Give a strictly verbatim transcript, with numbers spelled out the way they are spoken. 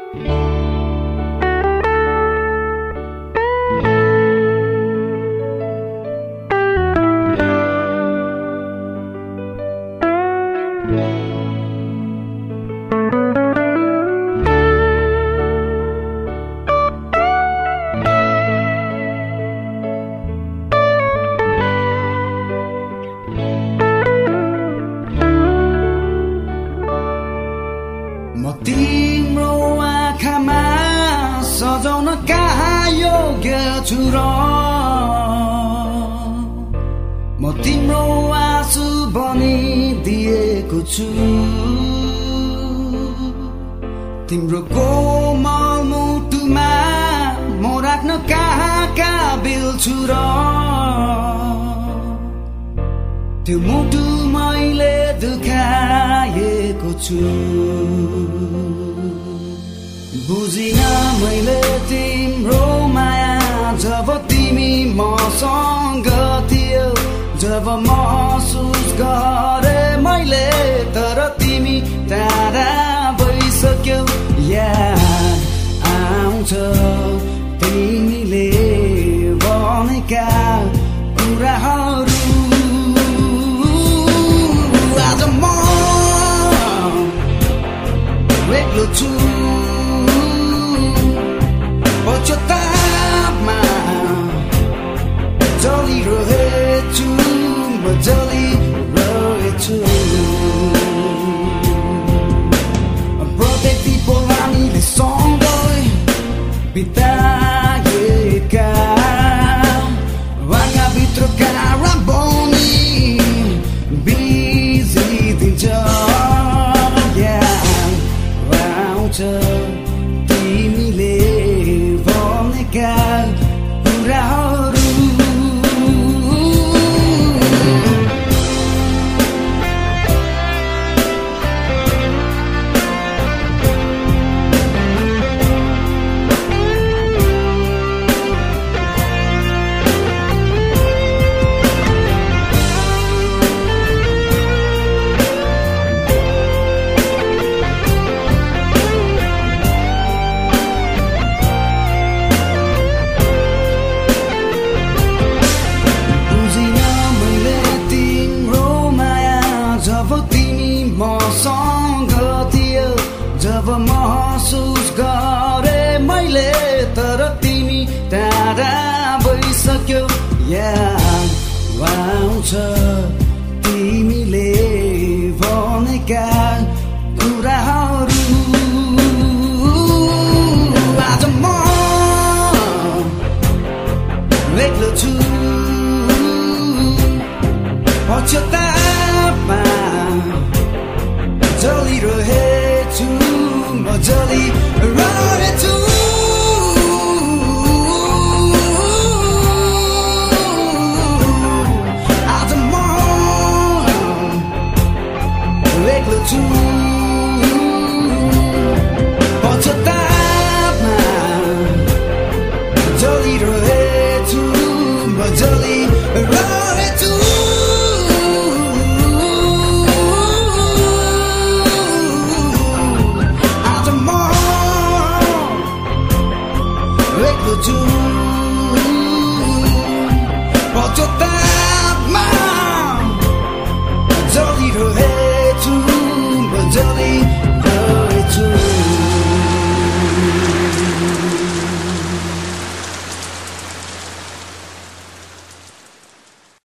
म तिम्रो आँखामा सजाउन कहाँ योग्य छु र म तिम्रो आँसु बनिदिएको छु तिम्रो कोमल मुटुमा म राख्न कहाँ काबिल छु र त्यो मुटु मैले दुखाएको छु बुझिन मैले तिम्रो माया जब तिमी मसँग थियौ जब महसुस गरे मैले तर तिमी टाढा भइसक्यौ याद आउँछ तिमीले भनेका कुराहरू आज म एक्लो छु पश्चातापमा जलिरहेछु म जलिरहेछु प्रत्येक पल हामीले सँगै बिताएका आँखाभित्रका राबनी बिर्सिदिन्छ आउँछ तिमीले भनेका कुराहरू जब महसुस गरे मैले तर तिमी टाढा भइसक्यौ याद आउँछ तिमीले भनेका कुराहरू आज म एक्लो छु पश्चातापमा जलिरहेछु म जलिरहेछु